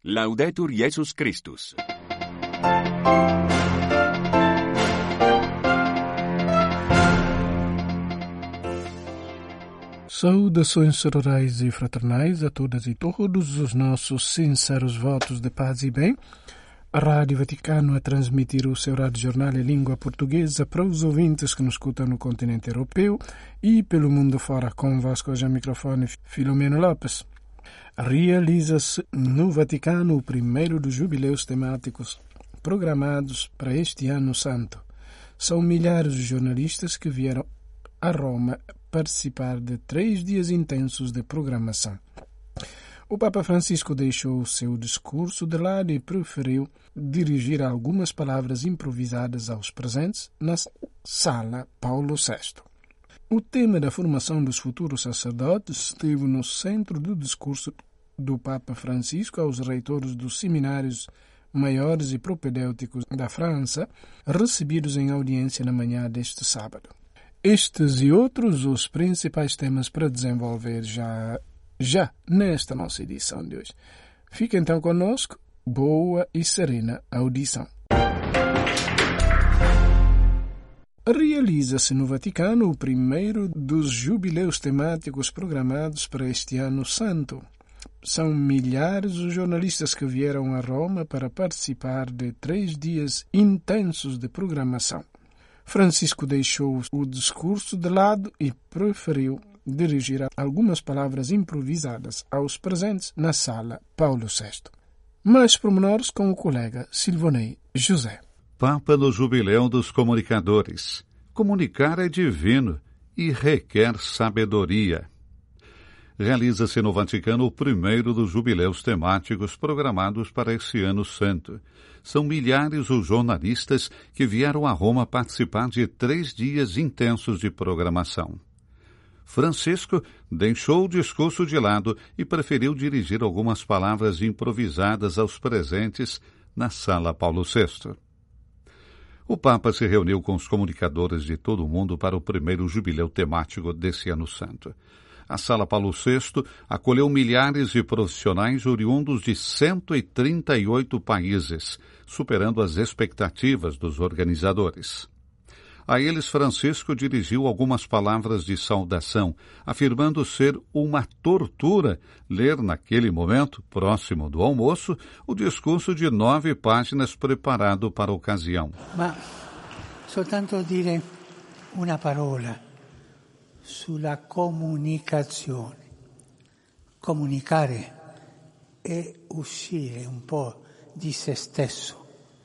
Laudetur Jesus Christus. Saudações sororais e fraternais a todas e todos os nossos sinceros votos de paz e bem. A Rádio Vaticano a transmitir o seu rádio jornal em língua portuguesa para os ouvintes que nos escutam no continente europeu e pelo mundo fora. Convosco hoje ao microfone Filomeno Lopes. Realiza-se no Vaticano o primeiro dos jubileus temáticos programados para este ano santo. São milhares de jornalistas que vieram a Roma participar de 3 dias intensos de programação. O Papa Francisco deixou o seu discurso de lado e preferiu dirigir algumas palavras improvisadas aos presentes na Sala Paulo VI. O tema da formação dos futuros sacerdotes esteve no centro do discurso do Papa Francisco aos reitores dos seminários maiores e propedêuticos da França, recebidos em audiência na manhã deste sábado. Estes e outros os principais temas para desenvolver já nesta nossa edição de hoje. Fique então conosco, boa e serena audição. Realiza-se no Vaticano o primeiro dos jubileus temáticos programados para este ano santo. São milhares os jornalistas que vieram a Roma para participar de 3 dias intensos de programação. Francisco deixou o discurso de lado e preferiu dirigir algumas palavras improvisadas aos presentes na Sala Paulo VI. Mais pormenores com o colega Silvonei José. Papa no Jubileu dos Comunicadores. Comunicar é divino e requer sabedoria. Realiza-se no Vaticano o primeiro dos jubileus temáticos programados para esse ano santo. São milhares os jornalistas que vieram a Roma participar de 3 dias intensos de programação. Francisco deixou o discurso de lado e preferiu dirigir algumas palavras improvisadas aos presentes na Sala Paulo VI. O Papa se reuniu com os comunicadores de todo o mundo para o primeiro jubileu temático desse ano santo. A Sala Paulo VI acolheu milhares de profissionais oriundos de 138 países, superando as expectativas dos organizadores. A eles, Francisco dirigiu algumas palavras de saudação, afirmando ser uma tortura ler naquele momento, próximo do almoço, o discurso de 9 páginas preparado para a ocasião. Ma soltanto dire una parola sulla comunicazione. Comunicare è uscire un po' di se stesso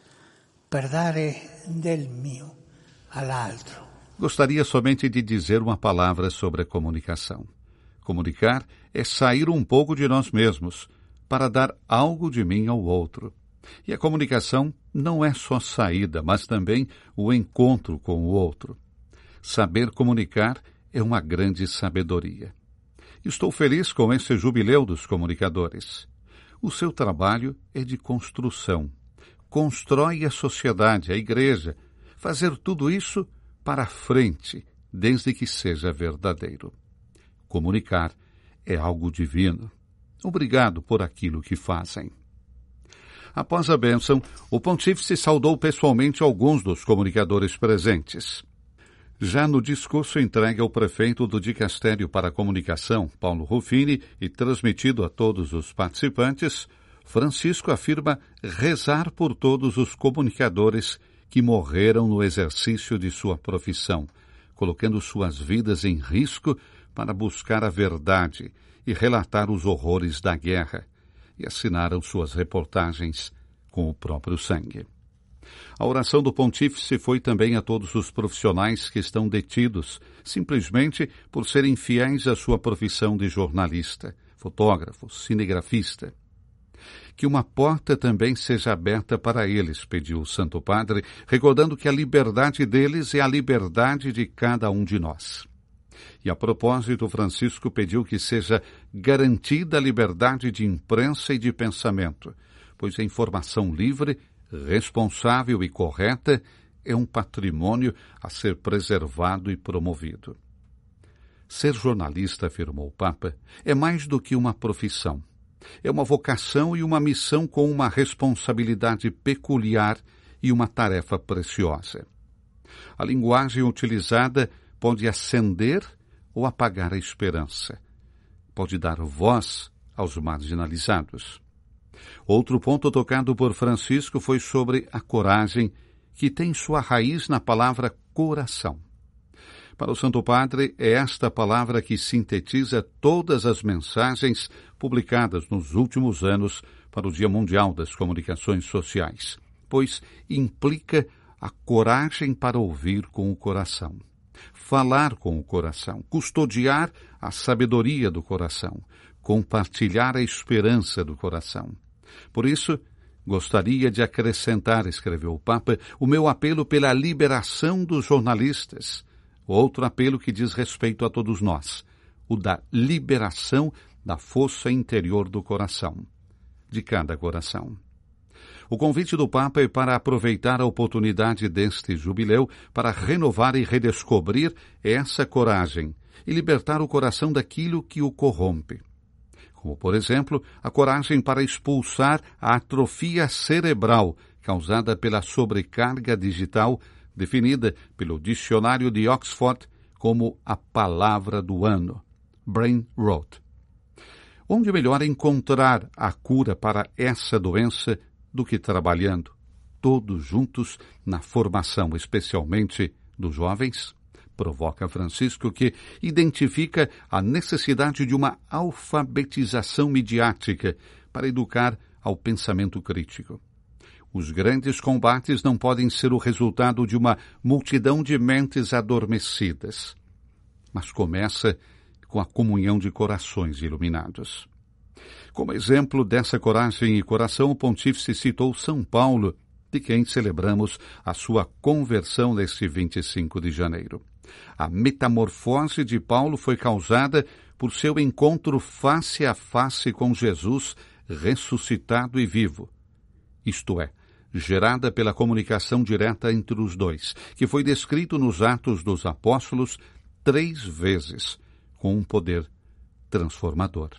per dare del mio all'altro. Gostaria somente de dizer uma palavra sobre a comunicação. Comunicar é sair um pouco de nós mesmos para dar algo de mim ao outro. E a comunicação não é só saída, mas também o encontro com o outro. Saber comunicar é uma grande sabedoria. Estou feliz com esse jubileu dos comunicadores. O seu trabalho é de construção. Constrói a sociedade, a igreja. Fazer tudo isso para frente, desde que seja verdadeiro. Comunicar é algo divino. Obrigado por aquilo que fazem. Após a bênção, o pontífice saudou pessoalmente alguns dos comunicadores presentes. Já no discurso entregue ao prefeito do Dicastério para a Comunicação, Paulo Ruffini, e transmitido a todos os participantes, Francisco afirma rezar por todos os comunicadores que morreram no exercício de sua profissão, colocando suas vidas em risco para buscar a verdade e relatar os horrores da guerra, e assinaram suas reportagens com o próprio sangue. A oração do pontífice foi também a todos os profissionais que estão detidos, simplesmente por serem fiéis à sua profissão de jornalista, fotógrafo, cinegrafista. Que uma porta também seja aberta para eles, pediu o Santo Padre, recordando que a liberdade deles é a liberdade de cada um de nós. E a propósito, Francisco pediu que seja garantida a liberdade de imprensa e de pensamento, pois a informação livre, responsável e correta é um patrimônio a ser preservado e promovido. Ser jornalista, afirmou o Papa, é mais do que uma profissão. É uma vocação e uma missão com uma responsabilidade peculiar e uma tarefa preciosa. A linguagem utilizada pode acender ou apagar a esperança. Pode dar voz aos marginalizados. Outro ponto tocado por Francisco foi sobre a coragem, que tem sua raiz na palavra coração. Para o Santo Padre, é esta palavra que sintetiza todas as mensagens publicadas nos últimos anos para o Dia Mundial das Comunicações Sociais, pois implica a coragem para ouvir com o coração, falar com o coração, custodiar a sabedoria do coração, compartilhar a esperança do coração. Por isso, gostaria de acrescentar, escreveu o Papa, o meu apelo pela liberação dos jornalistas. Outro apelo que diz respeito a todos nós, o da liberação da força interior do coração, de cada coração. O convite do Papa é para aproveitar a oportunidade deste jubileu para renovar e redescobrir essa coragem e libertar o coração daquilo que o corrompe. Como, por exemplo, a coragem para expulsar a atrofia cerebral causada pela sobrecarga digital, definida pelo Dicionário de Oxford como a palavra do ano, brain rot. Onde melhor encontrar a cura para essa doença do que trabalhando, todos juntos, na formação, especialmente dos jovens? Provoca Francisco, que identifica a necessidade de uma alfabetização midiática para educar ao pensamento crítico. Os grandes combates não podem ser o resultado de uma multidão de mentes adormecidas, mas começa com a comunhão de corações iluminados. Como exemplo dessa coragem e coração, o pontífice citou São Paulo, de quem celebramos a sua conversão neste 25 de janeiro. A metamorfose de Paulo foi causada por seu encontro face a face com Jesus ressuscitado e vivo, isto é, gerada pela comunicação direta entre os dois, que foi descrito nos Atos dos Apóstolos 3 vezes, com um poder transformador.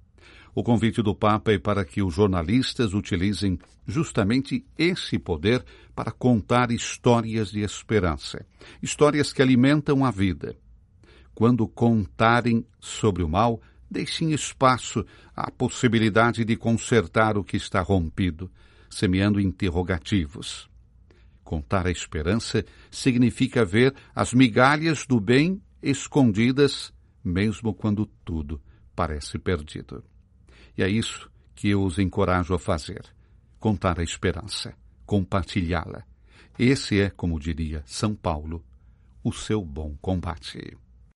O convite do Papa é para que os jornalistas utilizem justamente esse poder para contar histórias de esperança, histórias que alimentam a vida. Quando contarem sobre o mal, deixem espaço à possibilidade de consertar o que está rompido, semeando interrogativos. Contar a esperança significa ver as migalhas do bem escondidas, mesmo quando tudo parece perdido. E é isso que eu os encorajo a fazer, contar a esperança, compartilhá-la. Esse é, como diria São Paulo, o seu bom combate.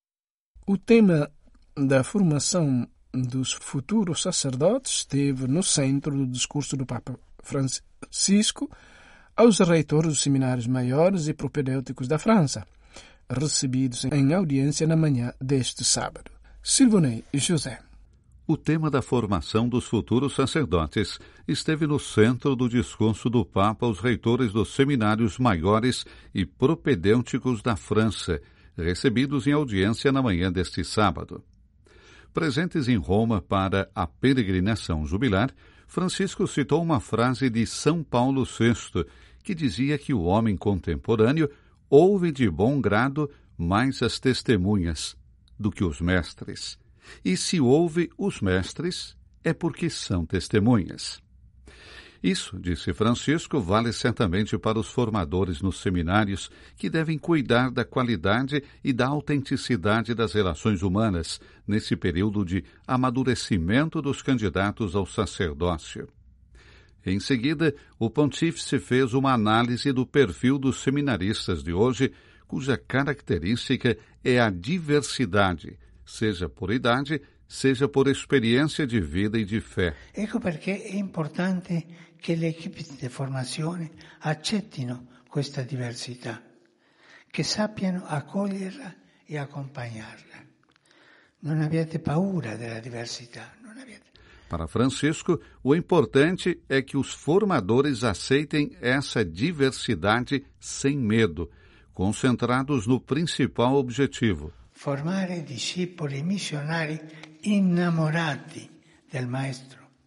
O tema da formação dos futuros sacerdotes esteve no centro do discurso do Papa Francisco aos reitores dos seminários maiores e propedêuticos da França, recebidos em audiência na manhã deste sábado. Silvonei José. O tema da formação dos futuros sacerdotes esteve no centro do discurso do Papa aos reitores dos seminários maiores e propedêuticos da França, recebidos em audiência na manhã deste sábado. Presentes em Roma para a peregrinação jubilar, Francisco citou uma frase de São Paulo VI, que dizia que o homem contemporâneo ouve de bom grado mais as testemunhas do que os mestres. E se ouve os mestres, é porque são testemunhas. Isso, disse Francisco, vale certamente para os formadores nos seminários, que devem cuidar da qualidade e da autenticidade das relações humanas nesse período de amadurecimento dos candidatos ao sacerdócio. Em seguida, o pontífice fez uma análise do perfil dos seminaristas de hoje, cuja característica é a diversidade, seja por idade, seja por experiência de vida e de fé. Ecco perché è importante che le equipe di formazione accettino questa diversità, che sappiano accoglierla e accompagnarla. Non abbiate paura della diversità, non abbiate. Para Francisco, o importante é que os formadores aceitem essa diversidade sem medo, concentrados no principal objetivo: formare discepoli missionari innamorati del Maestro.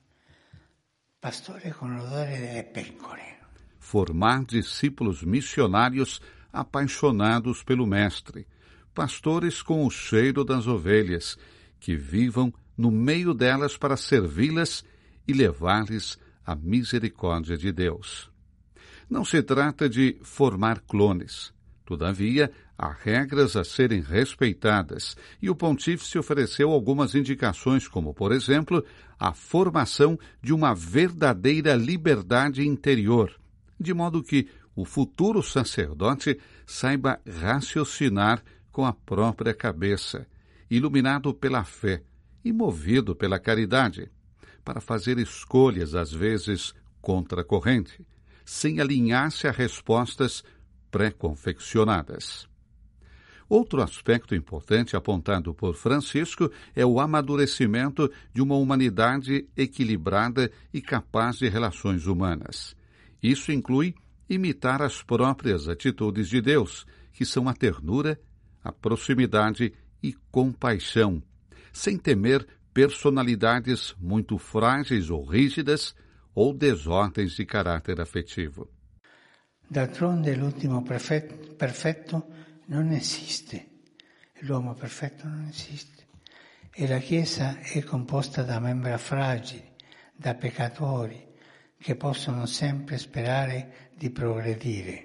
pastore con l'odore delle pecore. Formar discípulos missionários apaixonados pelo Mestre, pastores com o cheiro das ovelhas, que vivam no meio delas para servi-las e levar-lhes a misericórdia de Deus. Não se trata de formar clones. Todavia, há regras a serem respeitadas, e o pontífice ofereceu algumas indicações, como, por exemplo, a formação de uma verdadeira liberdade interior, de modo que o futuro sacerdote saiba raciocinar com a própria cabeça, iluminado pela fé e movido pela caridade, para fazer escolhas, às vezes, contra a corrente, sem alinhar-se a respostas pré-confeccionadas. Outro aspecto importante apontado por Francisco é o amadurecimento de uma humanidade equilibrada e capaz de relações humanas. Isso inclui imitar as próprias atitudes de Deus, que são a ternura, a proximidade e compaixão, sem temer personalidades muito frágeis ou rígidas ou desordens de caráter afetivo. D'altronde l'ultimo perfetto non esiste, l'uomo perfetto non esiste, e la Chiesa è composta da membri fragili, da peccatori, che possono sempre sperare di progredire.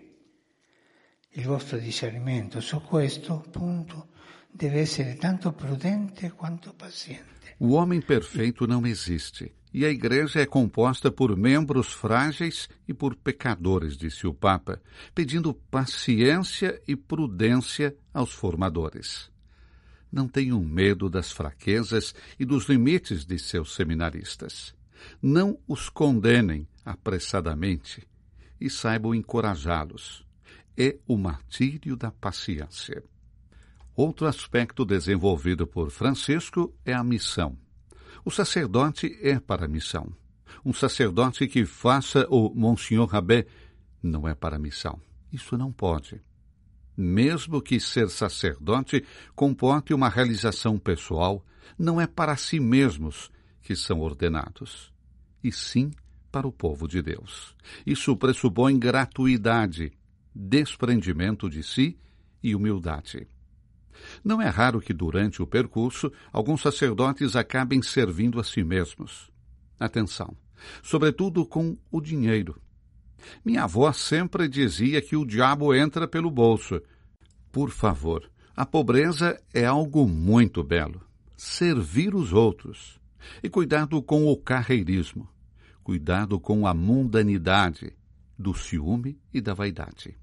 Il vostro discernimento su questo punto deve essere tanto prudente quanto paziente. O homem perfeito não existe, e a Igreja é composta por membros frágeis e por pecadores, disse o Papa, pedindo paciência e prudência aos formadores. Não tenham medo das fraquezas e dos limites de seus seminaristas. Não os condenem apressadamente e saibam encorajá-los. É o martírio da paciência. Outro aspecto desenvolvido por Francisco é a missão. O sacerdote é para a missão. Um sacerdote que faça o Monsignor Rabé não é para a missão. Isso não pode. Mesmo que ser sacerdote comporte uma realização pessoal, não é para si mesmos que são ordenados, e sim para o povo de Deus. Isso pressupõe gratuidade, desprendimento de si e humildade. Não é raro que, durante o percurso, alguns sacerdotes acabem servindo a si mesmos. Atenção, sobretudo com o dinheiro. Minha avó sempre dizia que o diabo entra pelo bolso. Por favor, a pobreza é algo muito belo. Servir os outros. E cuidado com o carreirismo. Cuidado com a mundanidade, do ciúme e da vaidade.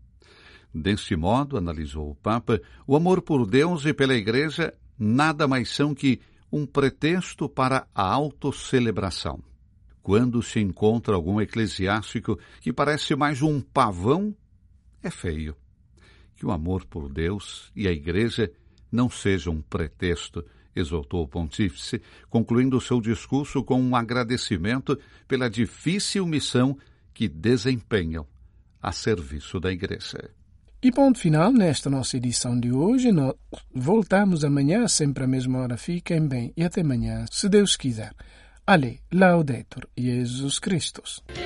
Desse modo, analisou o Papa, o amor por Deus e pela Igreja nada mais são que um pretexto para a autocelebração. Quando se encontra algum eclesiástico que parece mais um pavão, é feio. Que o amor por Deus e a Igreja não seja um pretexto, exortou o pontífice, concluindo seu discurso com um agradecimento pela difícil missão que desempenham a serviço da Igreja. E ponto final nesta nossa edição de hoje. Nós voltamos amanhã, sempre à mesma hora. Fiquem bem e até amanhã, se Deus quiser. Ale, Laudetur Jesus Christus.